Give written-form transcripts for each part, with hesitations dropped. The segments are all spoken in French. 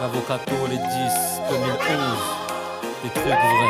L'avocato, les 10, 2011, des trucs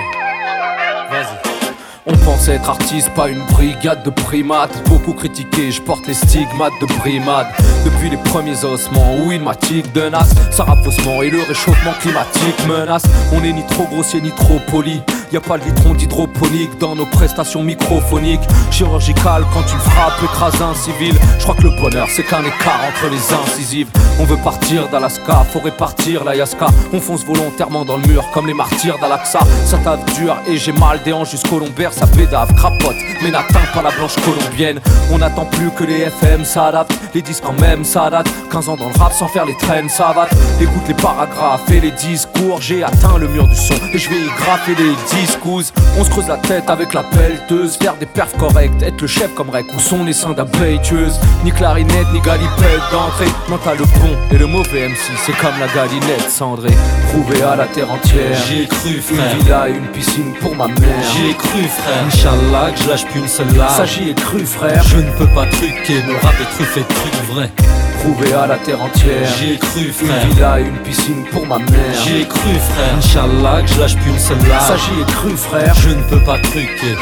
vrais. Vas-y. On pensait être artiste, pas une brigade de primates. Beaucoup critiqué, je porte les stigmates de brimade. Depuis les premiers ossements, oui, ma tique de nas. Ça rappe faussement et le réchauffement climatique menace. On n'est ni trop grossier ni trop poli. Y'a pas le vitron d'hydroponique dans nos prestations microphoniques. Chirurgical quand tu frappes, écrase un civil. Je crois que le bonheur c'est qu'un écart entre les incisives. On veut partir d'Alaska, faut répartir l'ayaska. On fonce volontairement dans le mur comme les martyrs d'Al-Aqsa. Ça tape dur et j'ai mal des hanches jusqu'au lombaire. Ça pédave, crapote, mais n'atteint pas la blanche colombienne. On n'attend plus que les FM s'adaptent. Les disques quand même ça date. 15 ans dans le rap sans faire les traînes savates. Écoute les paragraphes et les discours. J'ai atteint le mur du son et je vais y graffer les discours. On se creuse la tête avec la pelleteuse. Faire des perfs corrects, être le chef comme Rec. Où sont les seins d'abeilleuse? Ni clarinette, ni galipette d'entrée. Non t'as le bon et le mauvais MC. C'est comme la galinette cendrée. Prouvé à la terre entière. J'y ai cru frère. Une villa et une piscine pour ma mère. J'y ai cru frère. Inch'Allah que je lâche plus une seule larme. Ça j'y ai cru frère. Je ne peux pas truquer, mon rap est truffé de trucs vrais. Prouvé à la terre entière. J'y ai cru frère. Une villa et une piscine pour ma mère. J'y ai cru frère. Inch'Allah que je lâche plus une seule larme. Ça j'y ai cru frère. Je ne peux pas truquer.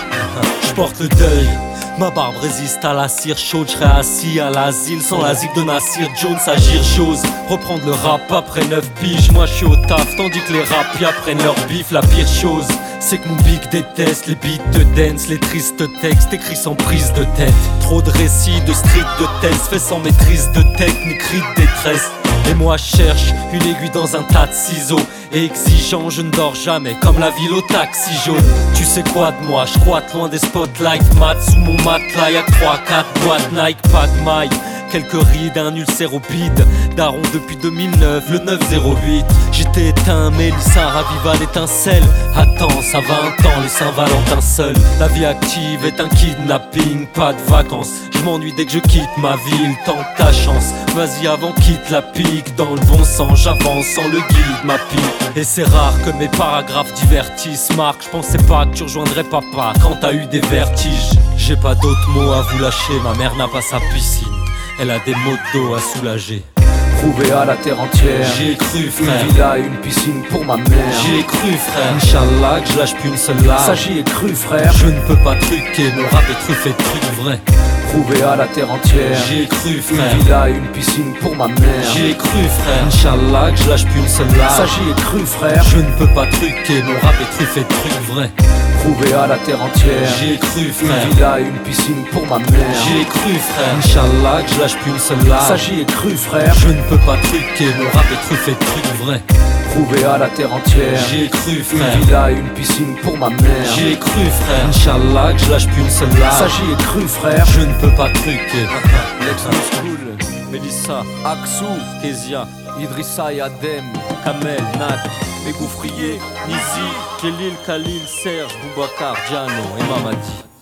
Je porte le deuil. Ma barbe résiste à la cire chaude, je serai assis à l'asile sans l'asile de Nasir Jones, agir j'ose reprendre le rap après 9 piges. Moi je suis au taf tandis que les rapias prennent leur bif. La pire chose c'est que mon big déteste les beats de dance, les tristes textes écrits sans prise de tête. Trop de récits, de street de test fait sans maîtrise de technique, cri de détresse. Et moi je cherche une aiguille dans un tas de ciseaux. Et exigeant, je ne dors jamais comme la ville au taxi jaune. Tu sais quoi de moi, je squatte loin des spotlights. Mat sous mon matelas, y'a 3-4 boîtes Nike, pas de maille. Quelques rides, un ulcère au bide. Daron depuis 2009, le 908. J'étais éteint, Mélissa raviva l'étincelle. Attends, ça va un temps, les Saint-Valentin seul. La vie active est un kidnapping, pas de vacances. Je m'ennuie dès que je quitte ma ville, tente ta chance. Vas-y avant, quitte la pique, dans le bon sens, j'avance sans le guide, ma pique. Et c'est rare que mes paragraphes divertissent, Marc. Je pensais pas que tu rejoindrais papa quand t'as eu des vertiges. J'ai pas d'autres mots à vous lâcher, ma mère n'a pas sa piscine. Elle a des mots d'eau à soulager. Prouvé à la terre entière. J'y ai cru frère. Une villa et une piscine pour ma mère. J'y ai cru frère. Inch'Allah que je lâche plus une seule larme. Ça j'y ai cru frère. Je ne peux pas truquer, mon rap est truffé de trucs vrais. Prouvé à la terre entière. J'y ai cru frère. Une villa et une piscine pour ma mère. J'y ai cru frère. Inch'Allah que je lâche plus une seule larme. Ça j'y ai cru frère. Je ne peux pas truquer, mon rap est truffé de trucs vrais. Prouvé à la terre entière. J'y ai cru frère. Une villa et une piscine pour ma mère. J'y ai cru frère. Inch'Allah que je lâche plus une seule larme. Ça j'y ai cru frère. Je ne peux pas truquer, mon rap est truffé de trucs vrais. Prouvé à la terre entière. J'y ai cru frère. Une villa et une piscine pour ma mère. J'y ai cru frère. Inch'Allah que je lâche plus une seule larme. Ça j'y ai cru frère. Je ne peux pas truquer. Lex New School, Mélissa, Aksou, Kezia, Idrissa et Adem. Kamel, Nak, Les Gouffriers, Nizi, Kélil, Khalil, Serge, Boubacar, Diano et Mamadi.